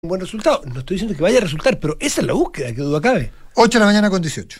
un buen resultado. No estoy diciendo que vaya a resultar, pero esa es la búsqueda, que duda cabe. 8 de la mañana con 18.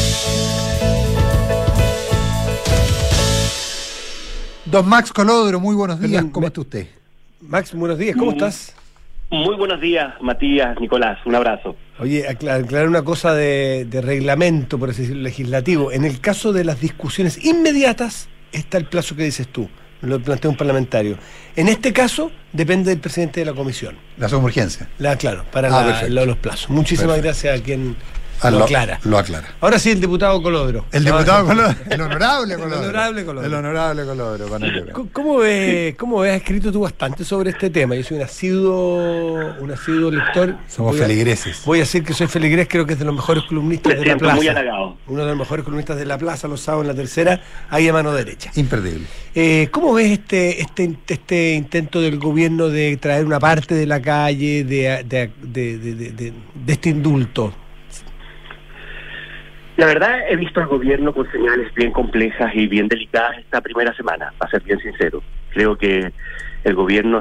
Don Max Colodro, muy buenos días. Perdón, ¿Cómo está usted? Max, buenos días, ¿cómo estás? Muy buenos días, Matías, Nicolás, un abrazo. Oye, aclarar una cosa de reglamento, por así decirlo, legislativo. En el caso de las discusiones inmediatas, está el plazo que dices tú, lo plantea un parlamentario. En este caso, depende del presidente de la comisión. La urgencia. Claro, para los plazos. Muchísimas gracias a quien lo aclara. Lo aclara. Ahora sí, el diputado Colodro. El diputado Colodro, el honorable Colodro. El honorable Colodro. El honorable Colodro. ¿Cómo ves? Has escrito tú bastante sobre este tema? Yo soy un asiduo lector. Somos feligreses. Voy a decir que soy feligrés, creo que es de los mejores columnistas de la plaza. Muy halagado. Uno de los mejores columnistas de la plaza, los sábados en la tercera, ahí a mano derecha. Imperdible. ¿Cómo ves este intento del gobierno de traer una parte de la calle de este indulto? La verdad, he visto al gobierno con señales bien complejas y bien delicadas esta primera semana, para ser bien sincero. Creo que el gobierno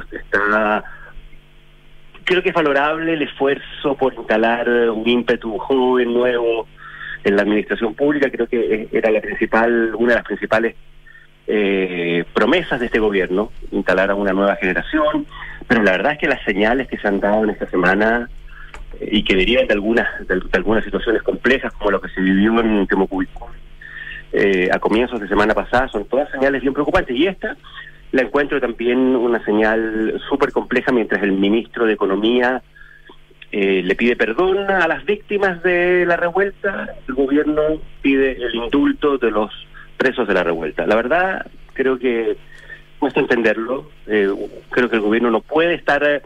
creo que es valorable el esfuerzo por instalar un ímpetu joven, nuevo en la administración pública. Creo que era una de las principales promesas de este gobierno, instalar a una nueva generación, pero la verdad es que las señales que se han dado en esta semana y que derivan de algunas situaciones complejas, como lo que se vivió en Temucuicú a comienzos de semana pasada, son todas señales bien preocupantes. Y esta la encuentro también una señal súper compleja, mientras el ministro de Economía le pide perdón a las víctimas de la revuelta, el gobierno pide el indulto de los presos de la revuelta. La verdad, creo que cuesta entenderlo. Creo que el gobierno no puede estar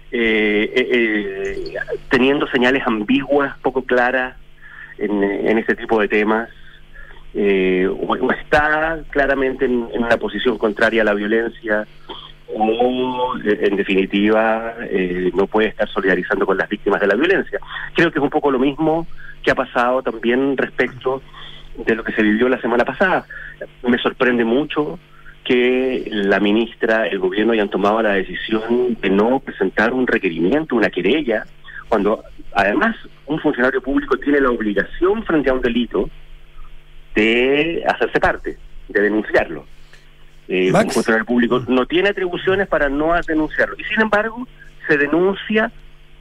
teniendo señales ambiguas, poco claras en este tipo de temas, o está claramente en una posición contraria a la violencia, o en definitiva no puede estar solidarizando con las víctimas de la violencia. Creo que es un poco lo mismo que ha pasado también respecto de lo que se vivió la semana pasada. Me sorprende mucho que la ministra, el gobierno hayan tomado la decisión de no presentar un requerimiento, una querella, cuando además un funcionario público tiene la obligación frente a un delito de hacerse parte, de denunciarlo. Un funcionario público no tiene atribuciones para no denunciarlo, y sin embargo se denuncia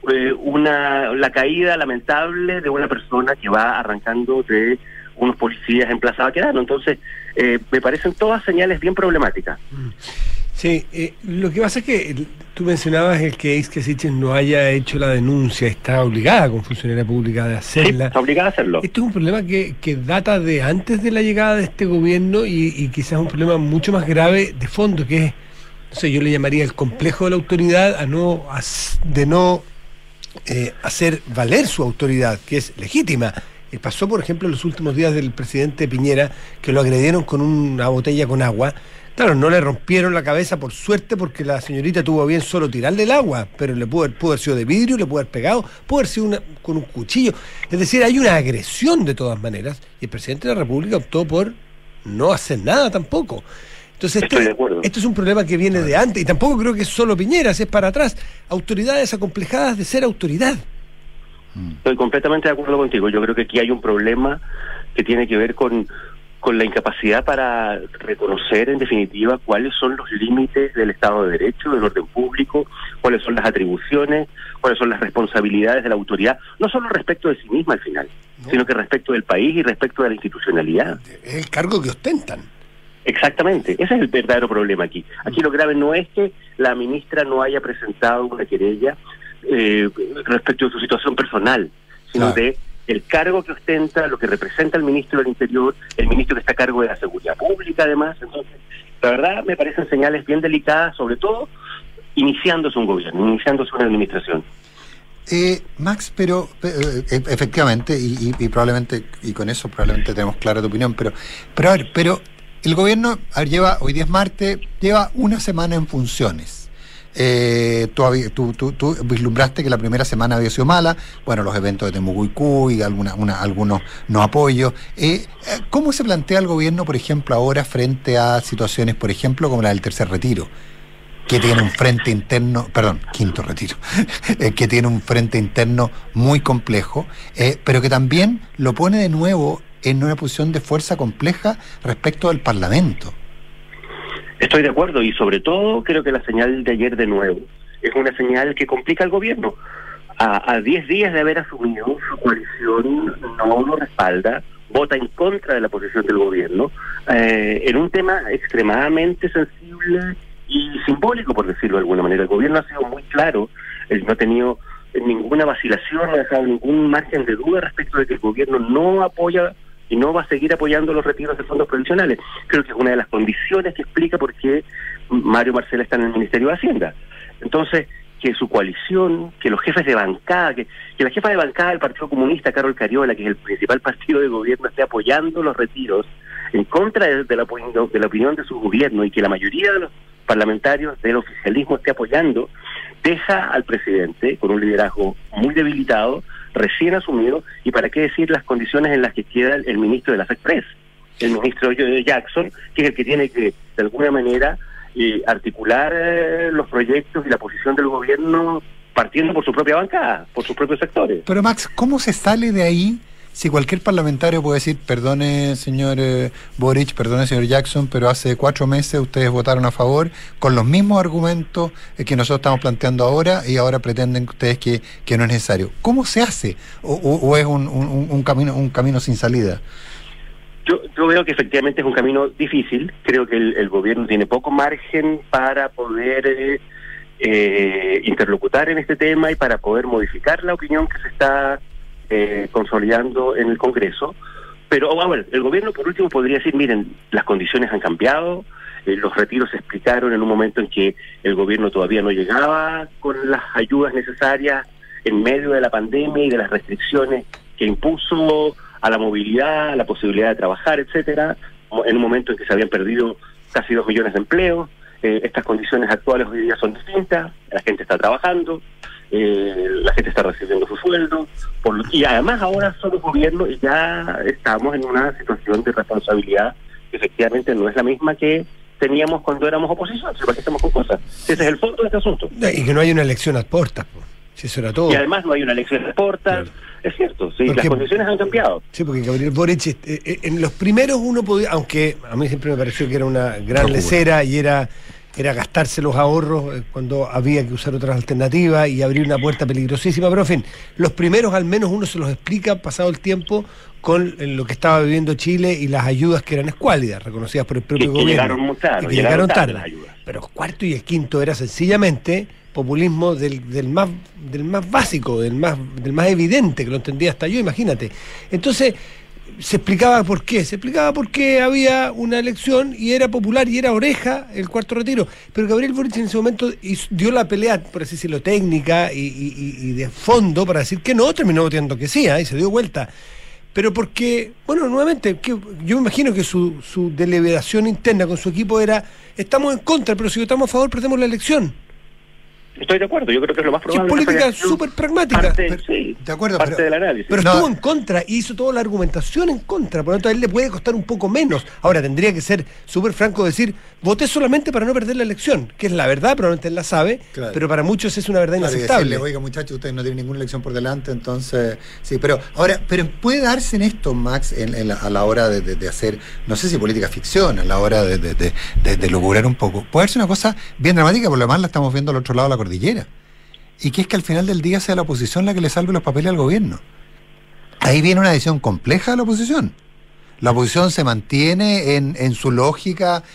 la caída lamentable de una persona que va arrancando de unos policías en Plaza Baquedano. Entonces, me parecen todas señales bien problemáticas. Sí, lo que pasa es que tú mencionabas el que Ex Siches no haya hecho la denuncia, está obligada como funcionaria pública de hacerla. Sí, está obligada a hacerlo. Esto es un problema que data de antes de la llegada de este gobierno y quizás un problema mucho más grave de fondo, que es, no sé, yo le llamaría el complejo de la autoridad de no hacer valer su autoridad, que es legítima. Pasó, por ejemplo, en los últimos días del presidente Piñera, que lo agredieron con una botella con agua. Claro, no le rompieron la cabeza, por suerte, porque la señorita tuvo bien solo tirarle el agua, pero pudo haber sido de vidrio, le pudo haber pegado, pudo haber sido con un cuchillo. Es decir, hay una agresión de todas maneras, y el presidente de la República optó por no hacer nada tampoco. Entonces, esto es un problema que viene de antes, y tampoco creo que es solo Piñera, es para atrás. Autoridades acomplejadas de ser autoridad. Estoy completamente de acuerdo contigo. Yo creo que aquí hay un problema que tiene que ver con la incapacidad para reconocer, en definitiva, cuáles son los límites del Estado de Derecho, del orden público, cuáles son las atribuciones, cuáles son las responsabilidades de la autoridad, no solo respecto de sí misma al final, sino que respecto del país y respecto de la institucionalidad. Es el cargo que ostentan. Exactamente, ese es el verdadero problema aquí. Aquí lo grave no es que la ministra no haya presentado una querella respecto de su situación personal, sino de el cargo que ostenta, lo que representa el ministro del Interior, el ministro que está a cargo de la seguridad pública además. Entonces, la verdad me parecen señales bien delicadas, sobre todo iniciándose un gobierno, iniciándose una administración. Max, pero efectivamente, y probablemente, y con eso probablemente tenemos clara tu opinión, pero el gobierno hoy día es martes, lleva una semana en funciones. Tú vislumbraste que la primera semana había sido mala, bueno, los eventos de Temucuicú y algunos no apoyos. ¿Cómo se plantea el gobierno, por ejemplo, ahora frente a situaciones, por ejemplo, como la del tercer retiro? que tiene un frente interno, perdón, quinto retiro, que tiene un frente interno muy complejo, pero que también lo pone de nuevo en una posición de fuerza compleja respecto del Parlamento. Estoy de acuerdo, y sobre todo creo que la señal de ayer de nuevo es una señal que complica al gobierno. A 10 días de haber asumido, su coalición no lo respalda, vota en contra de la posición del gobierno, en un tema extremadamente sensible y simbólico, por decirlo de alguna manera. El gobierno ha sido muy claro, no ha tenido ninguna vacilación, no ha dejado ningún margen de duda respecto de que el gobierno no apoya y no va a seguir apoyando los retiros de fondos provisionales. Creo que es una de las condiciones que explica por qué Mario Marcel está en el Ministerio de Hacienda. Entonces, que su coalición, que los jefes de bancada, que la jefa de bancada del Partido Comunista, Carol Cariola, que es el principal partido de gobierno, esté apoyando los retiros en contra de la opinión de su gobierno, y que la mayoría de los parlamentarios del oficialismo esté apoyando, deja al presidente con un liderazgo muy debilitado, recién asumido, y para qué decir las condiciones en las que queda el ministro de la SECPRES, el ministro Jackson, que es el que tiene que, de alguna manera, articular los proyectos y la posición del gobierno partiendo por su propia bancada, por sus propios sectores. Pero Max, ¿cómo se sale de ahí si cualquier parlamentario puede decir, perdone señor Boric, perdone señor Jackson, pero hace 4 meses ustedes votaron a favor con los mismos argumentos que nosotros estamos planteando ahora, y ahora pretenden ustedes que no es necesario? ¿Cómo se hace? ¿O es un camino sin salida? Yo veo que efectivamente es un camino difícil. Creo que el gobierno tiene poco margen para poder interlocutar en este tema y para poder modificar la opinión que se está consolidando en el Congreso. Pero bueno, el gobierno por último podría decir, miren, las condiciones han cambiado, los retiros se explicaron en un momento en que el gobierno todavía no llegaba con las ayudas necesarias en medio de la pandemia y de las restricciones que impuso a la movilidad, a la posibilidad de trabajar, etcétera, en un momento en que se habían perdido casi 2 millones de empleos. Estas condiciones actuales hoy día son distintas, la gente está trabajando, la gente está recibiendo su sueldo, y además ahora somos gobierno y ya estamos en una situación de responsabilidad que efectivamente no es la misma que teníamos cuando éramos oposición. ¿Para qué estamos con cosas? Ese es el fondo de este asunto. Y que no hay una elección a portas, si eso era todo. Y además no hay una elección a portas. Claro. Es cierto, sí, porque las condiciones han cambiado. Sí, porque Gabriel Boric, en los primeros uno podía, aunque a mí siempre me pareció que era una gran lecera y era gastarse los ahorros cuando había que usar otras alternativas y abrir una puerta peligrosísima, pero en fin, los primeros al menos uno se los explica pasado el tiempo con lo que estaba viviendo Chile y las ayudas que eran escuálidas, reconocidas por el propio gobierno. Que llegaron tarde las ayudas. Pero el cuarto y el quinto era sencillamente populismo del más básico, del más evidente, que lo entendía hasta yo, imagínate. Entonces se explicaba por qué, porque había una elección y era popular y era oreja el cuarto retiro, pero Gabriel Boric en ese momento dio la pelea, por así decirlo, técnica y de fondo para decir que no, terminó votando que sí, y se dio vuelta. Pero porque, bueno, nuevamente, yo me imagino que su deliberación interna con su equipo era, estamos en contra, pero si votamos a favor perdemos la elección. Estoy de acuerdo, yo creo que es lo más probable. Es política súper pragmática. Sí, de acuerdo, parte del análisis. Pero estuvo en contra y hizo toda la argumentación en contra, por lo tanto a él le puede costar un poco menos. Ahora tendría que ser súper franco decir, voté solamente para no perder la elección, que es la verdad, probablemente él la sabe, claro, pero para muchos es una verdad inaceptable. Decirle, oiga muchachos, ustedes no tienen ninguna elección por delante, entonces sí, pero puede darse en esto, Max, a la hora de hacer, no sé si política ficción, a la hora de lograr un poco, puede darse una cosa bien dramática, por lo demás la estamos viendo al otro lado de la cordillera, y que es que al final del día sea la oposición la que le salve los papeles al gobierno. Ahí viene una decisión compleja de la oposición. La oposición se mantiene en su lógica,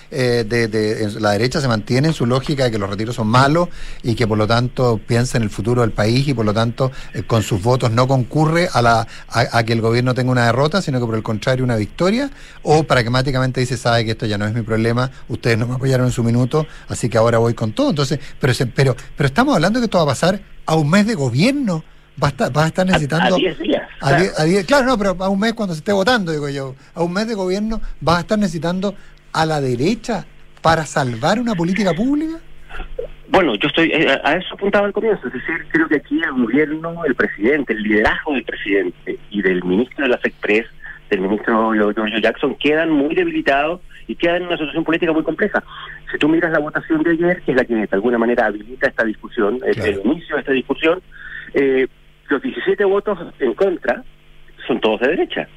la derecha se mantiene en su lógica de que los retiros son malos y que por lo tanto piensa en el futuro del país y por lo tanto con sus votos no concurre a que el gobierno tenga una derrota, sino que por el contrario una victoria, o pragmáticamente dice, sabe que esto ya no es mi problema, ustedes no me apoyaron en su minuto, así que ahora voy con todo. Entonces, pero estamos hablando de que esto va a pasar a un mes de gobierno. Va a estar necesitando... A 10 días. Claro, no, pero a un mes cuando se esté votando, digo yo, a un mes de gobierno, ¿va a estar necesitando a la derecha para salvar una política pública? Bueno, yo estoy a eso apuntaba al comienzo, es decir, creo que aquí el gobierno, el presidente, el liderazgo del presidente y del ministro de la SECPRES, del ministro Giorgio Jackson, quedan muy debilitados y quedan en una situación política muy compleja. Si tú miras la votación de ayer, que es la que de alguna manera habilita esta discusión, el inicio de esta discusión, los 17 votos en contra son todos de derecha.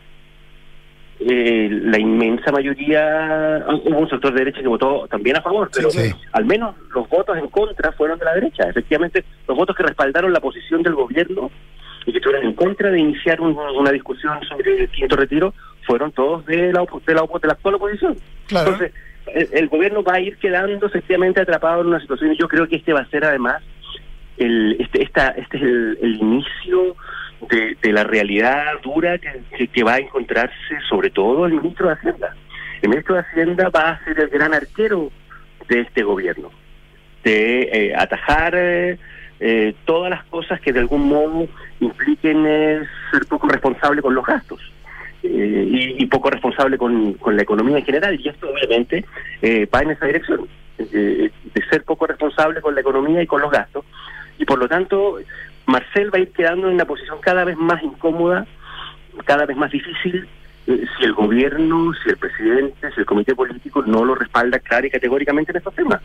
La inmensa mayoría, hubo un sector de derecha que votó también a favor, pero al menos los votos en contra fueron de la derecha. Efectivamente, los votos que respaldaron la posición del gobierno y que estuvieron en contra de iniciar una discusión sobre el quinto retiro fueron todos de la actual oposición. Claro. Entonces, el gobierno va a ir quedando efectivamente atrapado en una situación, y yo creo que este va a ser además este es el inicio de la realidad dura que va a encontrarse sobre todo el ministro de Hacienda. El ministro de Hacienda va a ser el gran arquero de este gobierno, de atajar todas las cosas que de algún modo impliquen ser poco responsable con los gastos y poco responsable con la economía en general, y esto obviamente va en esa dirección, de ser poco responsable con la economía y con los gastos, y por lo tanto Marcel va a ir quedando en una posición cada vez más incómoda, cada vez más difícil, si el gobierno, si el presidente, si el comité político no lo respalda clara y categóricamente en estos temas.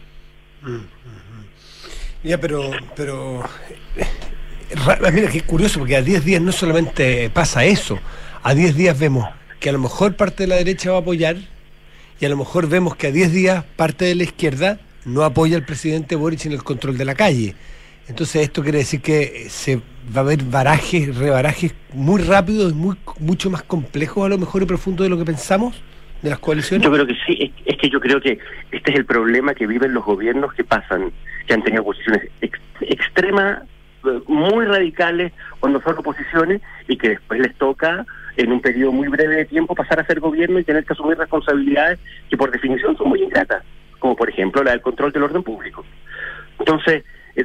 Ya, pero mira, qué curioso, porque a 10 días no solamente pasa eso, a 10 días vemos que a lo mejor parte de la derecha va a apoyar, y a lo mejor vemos que a 10 días parte de la izquierda no apoya al presidente Boric en el control de la calle. Entonces esto quiere decir que se va a haber rebarajes muy rápidos, mucho más complejos a lo mejor y profundos de lo que pensamos de las coaliciones. Yo creo que sí, es que yo creo que este es el problema que viven los gobiernos que han tenido posiciones extremas, muy radicales cuando son oposiciones, y que después les toca en un periodo muy breve de tiempo pasar a ser gobierno y tener que asumir responsabilidades que por definición son muy ingratas, como por ejemplo la del control del orden público. Entonces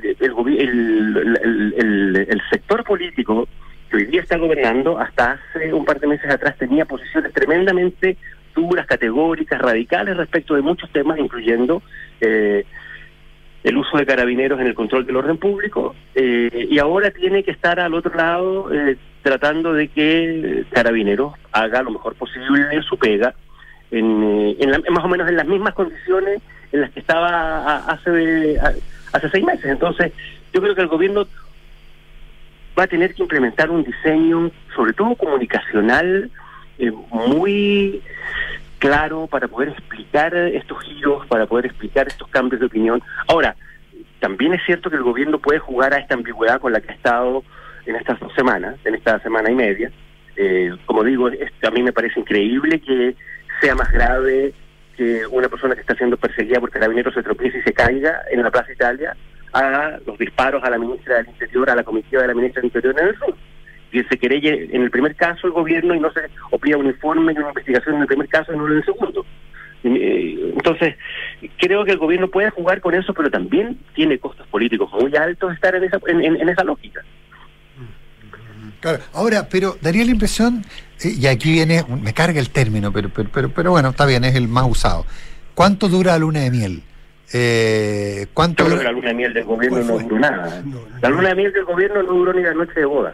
el sector político que hoy día está gobernando, hasta hace un par de meses atrás tenía posiciones tremendamente duras, categóricas, radicales respecto de muchos temas, incluyendo el uso de carabineros en el control del orden público, y ahora tiene que estar al otro lado tratando de que Carabineros haga lo mejor posible su pega más o menos en las mismas condiciones en las que estaba hace 6 meses. Entonces, yo creo que el gobierno va a tener que implementar un diseño, sobre todo comunicacional, muy claro para poder explicar estos giros, para poder explicar estos cambios de opinión. Ahora, también es cierto que el gobierno puede jugar a esta ambigüedad con la que ha estado en estas 2 semanas, en esta semana y media. Como digo, a mí me parece increíble que sea más grave que una persona que está siendo perseguida por carabineros se tropiece y se caiga en la Plaza Italia a los disparos a la ministra del Interior, a la comitiva de la ministra del Interior en el sur. Que se querelle en el primer caso el gobierno y no se pida un informe y una investigación en el primer caso y no en el segundo. Entonces, creo que el gobierno puede jugar con eso, pero también tiene costos políticos muy altos estar en esa lógica. Claro. Ahora, pero daría la impresión, y aquí viene, me carga el término, pero bueno, está bien, es el más usado. ¿Cuánto dura la luna de miel? Yo creo que la luna de miel del gobierno no duró nada. La luna de miel del gobierno no duró ni la noche de bodas.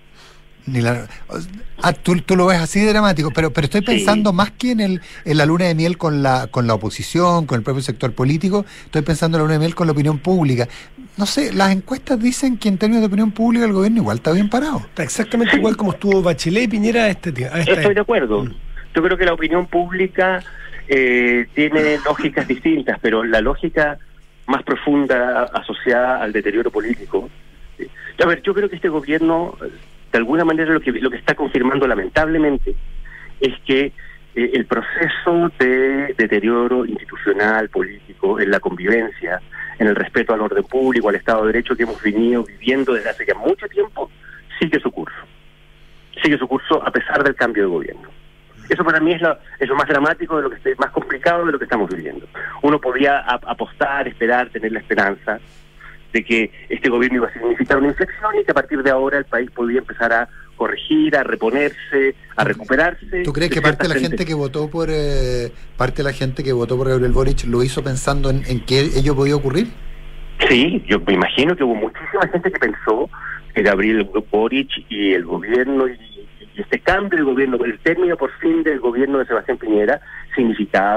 Tú lo ves así de dramático, pero estoy pensando más que en la luna de miel con la oposición, con el propio sector político. Estoy pensando en la luna de miel con la opinión pública. No sé, las encuestas dicen que en términos de opinión pública el gobierno igual está bien parado. Está exactamente igual como estuvo Bachelet y Piñera Estoy de acuerdo. Yo creo que la opinión pública tiene lógicas distintas, pero la lógica más profunda asociada al deterioro político. A ver, yo creo que este gobierno, de alguna manera, lo que está confirmando lamentablemente es que el proceso de deterioro institucional, político, en la convivencia, en el respeto al orden público, al Estado de Derecho que hemos venido viviendo desde hace ya mucho tiempo, sigue su curso. Sigue su curso a pesar del cambio de gobierno. Eso para mí es lo más dramático, más complicado de lo que estamos viviendo. Uno podía apostar, esperar, tener la esperanza de que este gobierno iba a significar una inflexión y que a partir de ahora el país podía empezar a corregir, a reponerse, a recuperarse. ¿Tú crees que parte de la gente que votó por Gabriel Boric lo hizo pensando en que ello podía ocurrir? Sí, yo me imagino que hubo muchísima gente que pensó que Gabriel Boric y el gobierno y este cambio del gobierno, el término por fin del gobierno de Sebastián Piñera, significaba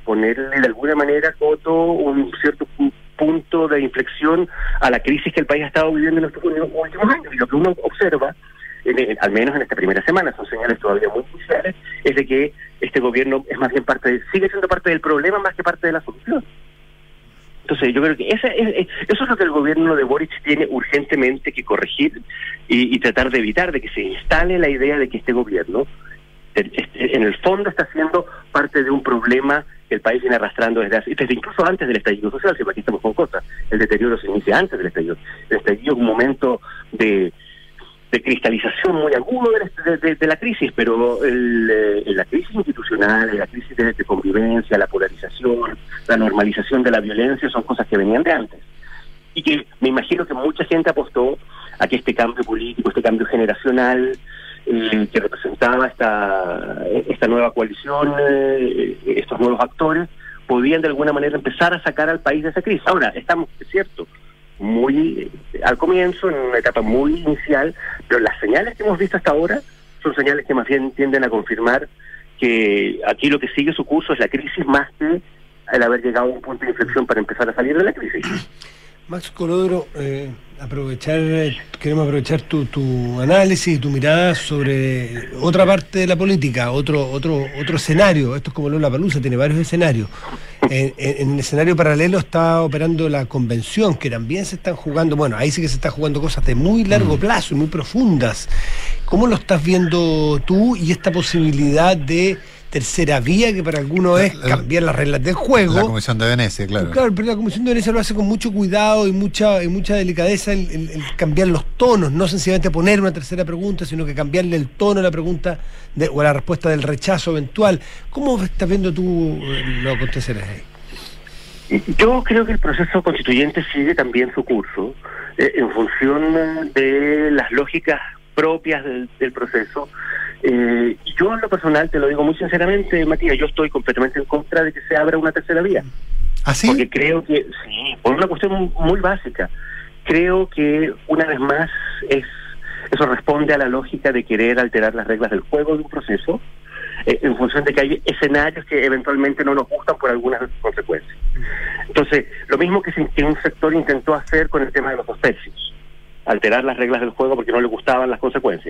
ponerle de alguna manera, Coto, un cierto punto de inflexión a la crisis que el país ha estado viviendo en estos últimos años. Y lo que uno observa, al menos en esta primera semana, son señales todavía muy iniciales, es de que este gobierno es más bien sigue siendo parte del problema más que parte de la solución. Entonces yo creo que eso es lo que el gobierno de Boric tiene urgentemente que corregir y tratar de evitar de que se instale la idea de que este gobierno en el fondo está siendo parte de un problema que el país viene arrastrando desde incluso antes del estallido social. Si aquí estamos con cosas, el deterioro se inicia antes del estallido. El estallido es un momento de cristalización muy agudo de la crisis, pero la crisis institucional, la crisis de convivencia, la polarización, la normalización de la violencia son cosas que venían de antes. Y que me imagino que mucha gente apostó a que este cambio político, este cambio generacional que representaba esta nueva coalición, estos nuevos actores, podían de alguna manera empezar a sacar al país de esa crisis. Ahora, estamos, es cierto, muy al comienzo, en una etapa muy inicial, pero las señales que hemos visto hasta ahora son señales que más bien tienden a confirmar que aquí lo que sigue su curso es la crisis más que el haber llegado a un punto de inflexión para empezar a salir de la crisis. Max Colodro, queremos aprovechar tu análisis y tu mirada sobre otra parte de la política, otro escenario. Esto es como Lollapalooza, tiene varios escenarios. En el escenario paralelo está operando la convención, que también se están jugando, bueno, ahí sí que se están jugando cosas de muy largo plazo y muy profundas. ¿Cómo lo estás viendo tú y esta posibilidad de tercera vía, que para algunos es cambiar las reglas del juego? La Comisión de Venecia, claro. Claro, pero la Comisión de Venecia lo hace con mucho cuidado y mucha delicadeza, el cambiar los tonos, no sencillamente poner una tercera pregunta, sino que cambiarle el tono a la pregunta o a la respuesta del rechazo eventual. ¿Cómo estás viendo tú lo que acontecerá ahí? Yo creo que el proceso constituyente sigue también su curso, en función de las lógicas propias del proceso. Yo en lo personal, te lo digo muy sinceramente, Matías, yo estoy completamente en contra de que se abra una tercera vía. ¿Ah, sí? Porque creo que, sí, por una cuestión muy básica, creo que una vez más eso responde a la lógica de querer alterar las reglas del juego de un proceso, en función de que hay escenarios que eventualmente no nos gustan por algunas consecuencias. Entonces, lo mismo que un sector intentó hacer con el tema de los 2 tercios, alterar las reglas del juego porque no le gustaban las consecuencias.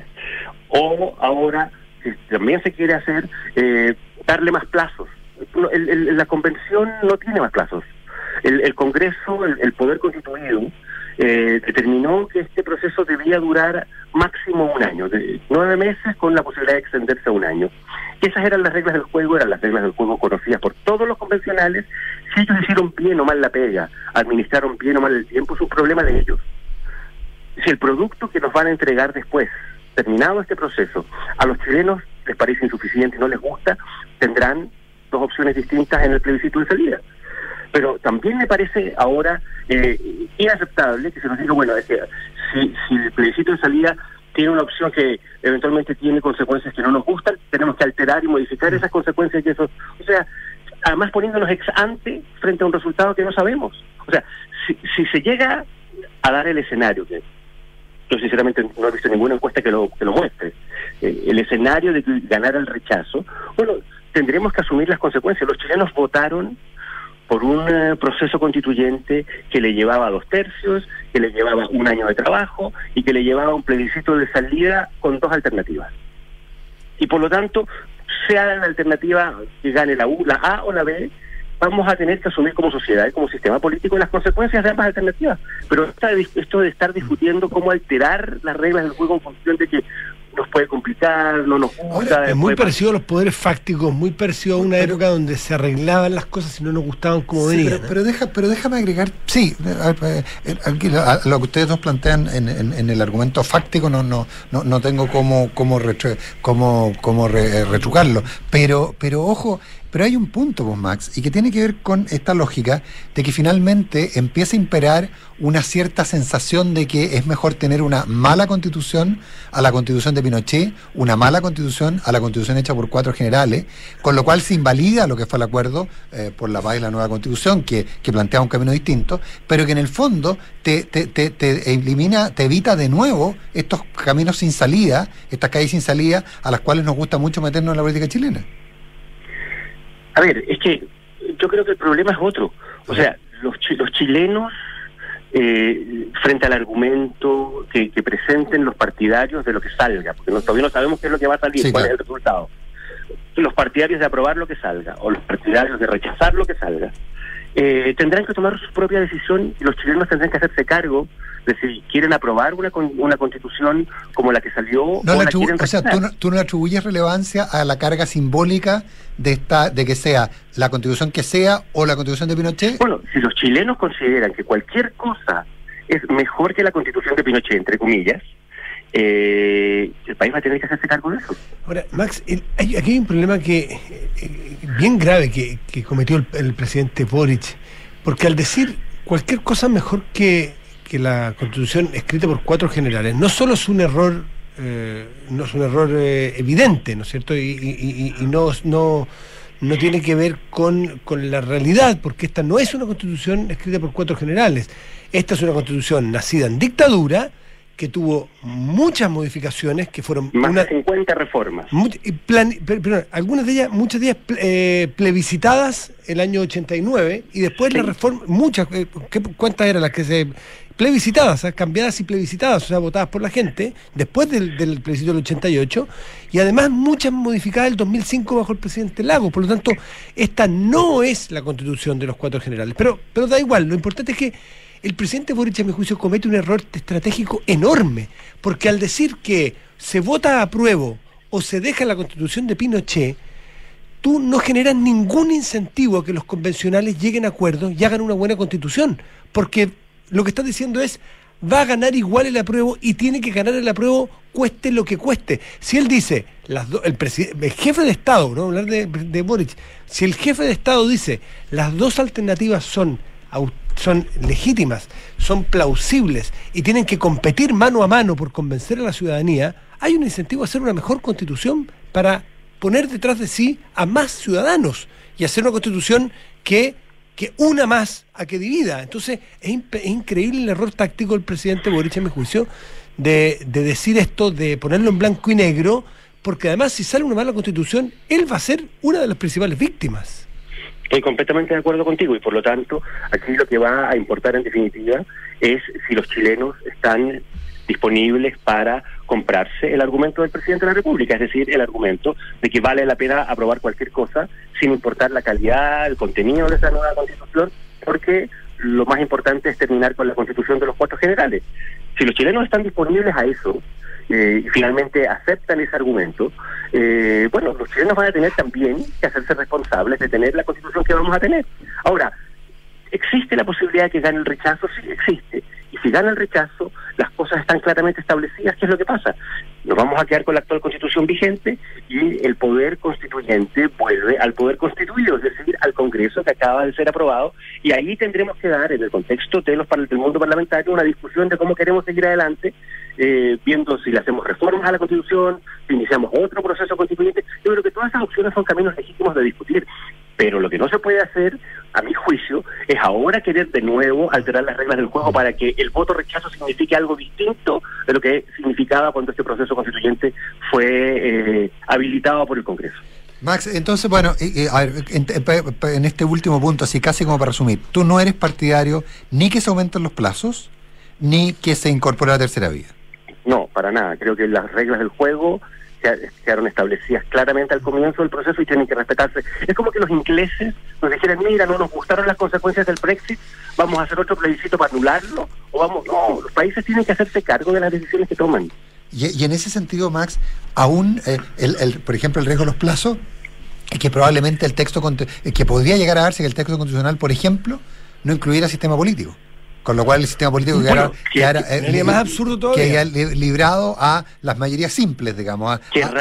O ahora, si también se quiere hacer, darle más plazos. La convención no tiene más plazos. El Congreso, el poder constituido, determinó que este proceso debía durar máximo 1 año, de 9 meses con la posibilidad de extenderse a 1 año. Y esas eran las reglas del juego, eran las reglas del juego conocidas por todos los convencionales. Si ellos hicieron bien o mal la pega, administraron bien o mal el tiempo, es un problema de ellos. Si el producto que nos van a entregar después, terminado este proceso, a los chilenos les parece insuficiente y no les gusta, tendrán 2 opciones distintas en el plebiscito de salida. Pero también me parece ahora inaceptable que se nos diga, bueno, es que si el plebiscito de salida tiene una opción que eventualmente tiene consecuencias que no nos gustan, tenemos que alterar y modificar esas consecuencias y eso. O sea, además poniéndonos ex ante frente a un resultado que no sabemos. O sea, si se llega a dar el escenario, que yo sinceramente no he visto ninguna encuesta que lo muestre, el escenario de que ganara el rechazo, bueno, tendremos que asumir las consecuencias. Los chilenos votaron por un proceso constituyente que le llevaba 2 tercios, que le llevaba 1 año de trabajo y que le llevaba un plebiscito de salida con 2 alternativas. Y por lo tanto, sea la alternativa que gane la A o la B, vamos a tener que asumir como sociedad y como sistema político las consecuencias de ambas alternativas. Pero esto de estar discutiendo cómo alterar las reglas del juego en función de que nos puede complicar, no nos gusta... Ahora, es muy parecido a los poderes fácticos, muy parecido a una época donde se arreglaban las cosas y no nos gustaban como venían. Pero déjame agregar, sí, a lo que ustedes dos plantean en el argumento fáctico no tengo cómo retrucarlo, pero ojo. Pero hay un punto, pues, Max, y que tiene que ver con esta lógica de que finalmente empieza a imperar una cierta sensación de que es mejor tener una mala constitución a la constitución de Pinochet, una mala constitución a la constitución hecha por 4 generales, con lo cual se invalida lo que fue el acuerdo por la paz y la nueva constitución, que plantea un camino distinto, pero que en el fondo te elimina, te evita de nuevo estos caminos sin salida, estas calles sin salida, a las cuales nos gusta mucho meternos en la política chilena. A ver, es que yo creo que el problema es otro. O sea, los chilenos, frente al argumento que presenten los partidarios de lo que salga, porque todavía no sabemos qué es lo que va a salir, sí, cuál es el resultado. Los partidarios de aprobar lo que salga, o los partidarios de rechazar lo que salga, tendrán que tomar su propia decisión, y los chilenos tendrán que hacerse cargo de si quieren aprobar una constitución como la que salió, no o la quieren rechazar. O sea, tú no le atribuyes relevancia a la carga simbólica de que sea la constitución que sea o la constitución de Pinochet. Bueno, si los chilenos consideran que cualquier cosa es mejor que la constitución de Pinochet, entre comillas, el país va a tener que hacerse cargo de eso. Ahora, Max, aquí hay un problema bien grave que cometió el presidente Boric, porque al decir cualquier cosa mejor que la constitución escrita por 4 generales, no solo es un error, evidente, ¿no es cierto? Y no tiene que ver con la realidad, porque esta no es una constitución escrita por 4 generales. Esta es una constitución nacida en dictadura, que tuvo muchas modificaciones, que fueron más de 50 reformas. Algunas de ellas, muchas de ellas plebiscitadas el año 89, y después sí, la reforma, muchas, ¿cuántas eran las que se plebiscitadas, cambiadas y plebiscitadas, o sea, votadas por la gente, después del plebiscito del 88, y además muchas modificadas el 2005 bajo el presidente Lagos? Por lo tanto, esta no es la constitución de los 4 generales, pero da igual. Lo importante es que el presidente Boric, a mi juicio, comete un error estratégico enorme, porque al decir que se vota a apruebo o se deja la constitución de Pinochet, tú no generas ningún incentivo a que los convencionales lleguen a acuerdos y hagan una buena constitución, porque lo que estás diciendo es, va a ganar igual el apruebo y tiene que ganar el apruebo cueste lo que cueste. Si él dice, el jefe de Estado, no hablar de Boric, si el jefe de Estado dice, las 2 alternativas son legítimas, son plausibles y tienen que competir mano a mano por convencer a la ciudadanía, hay un incentivo a hacer una mejor constitución para poner detrás de sí a más ciudadanos y hacer una constitución que una más a que divida. Entonces es increíble el error táctico del presidente Boric, a mi juicio, de decir esto, de ponerlo en blanco y negro, porque además si sale una mala constitución, él va a ser una de las principales víctimas. Estoy completamente de acuerdo contigo, y por lo tanto aquí lo que va a importar en definitiva es si los chilenos están disponibles para comprarse el argumento del presidente de la República, es decir, el argumento de que vale la pena aprobar cualquier cosa sin importar la calidad, el contenido de esa nueva constitución, porque lo más importante es terminar con la constitución de los 4 generales. Si los chilenos están disponibles a eso, y finalmente aceptan ese argumento, bueno, los chilenos van a tener también que hacerse responsables de tener la constitución que vamos a tener. Ahora, ¿existe la posibilidad de que gane el rechazo? Sí, existe. Y si gana el rechazo, las cosas están claramente establecidas. ¿Qué es lo que pasa? Nos vamos a quedar con la actual constitución vigente y el poder constituyente vuelve al poder constituido, es decir, al Congreso que acaba de ser aprobado, y ahí tendremos que dar, en el contexto del mundo parlamentario, una discusión de cómo queremos seguir adelante, viendo si le hacemos reformas a la Constitución, si iniciamos otro proceso constituyente. Yo creo que todas esas opciones son caminos legítimos de discutir, pero lo que no se puede hacer, a mi juicio, es ahora querer de nuevo alterar las reglas del juego para que el voto rechazo signifique algo distinto de lo que significaba cuando este proceso constituyente fue habilitado por el Congreso. Max, entonces, bueno, a ver, en este último punto, así casi como para resumir, tú no eres partidario ni que se aumenten los plazos, ni que se incorpore la tercera vía. No, para nada. Creo que las reglas del juego quedaron establecidas claramente al comienzo del proceso y tienen que respetarse. Es como que los ingleses nos dijeran, mira, no nos gustaron las consecuencias del Brexit, vamos a hacer otro plebiscito para anularlo, no, los países tienen que hacerse cargo de las decisiones que toman. Y en ese sentido, Max, aún, por ejemplo, el riesgo de los plazos, es que probablemente el texto, que podría llegar a darse que el texto constitucional, por ejemplo, no incluyera sistema político. Con lo cual el sistema político quedara más absurdo todavía, librado a las mayorías simples, digamos.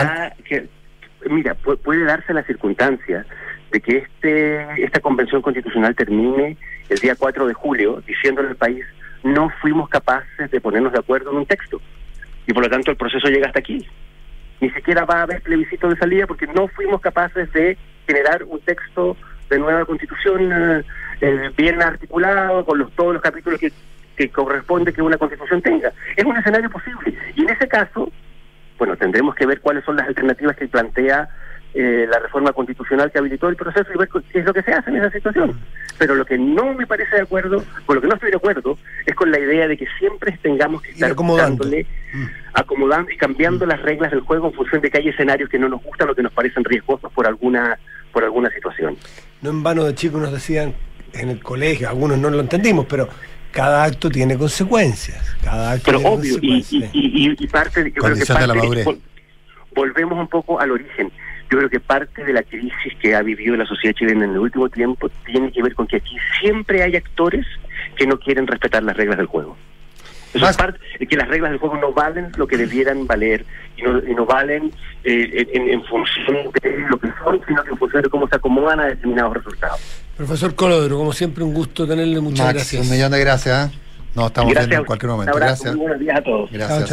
Mira, puede darse la circunstancia de que esta convención constitucional termine el día 4 de julio diciéndole al país, no fuimos capaces de ponernos de acuerdo en un texto, y por lo tanto el proceso llega hasta aquí. Ni siquiera va a haber plebiscito de salida porque no fuimos capaces de generar un texto de nueva constitución bien articulado, con todos los capítulos que corresponde que una constitución tenga. Es un escenario posible, y en ese caso, bueno, tendremos que ver cuáles son las alternativas que plantea la reforma constitucional que habilitó el proceso y ver qué es lo que se hace en esa situación. Pero lo que no me parece de acuerdo, con lo que no estoy de acuerdo, es con la idea de que siempre tengamos que estar acomodando y cambiando las reglas del juego en función de que hay escenarios que no nos gustan o que nos parecen riesgosos por alguna situación. No en vano de chicos nos decían en el colegio, algunos no lo entendimos, pero cada acto tiene consecuencias. Pero obvio, y parte de, yo creo que parte volvemos un poco al origen. Yo creo que parte de la crisis que ha vivido la sociedad chilena en el último tiempo tiene que ver con que aquí siempre hay actores que no quieren respetar las reglas del juego. Eso es parte de que las reglas del juego no valen lo que debieran valer y no valen en función de lo que son, sino que en función de cómo se acomodan a determinados resultados. Profesor Colodro, como siempre un gusto tenerle, muchas gracias. Un millón de gracias. Nos estamos viendo en cualquier momento. Un abrazo, muy buenos días a todos. Gracias.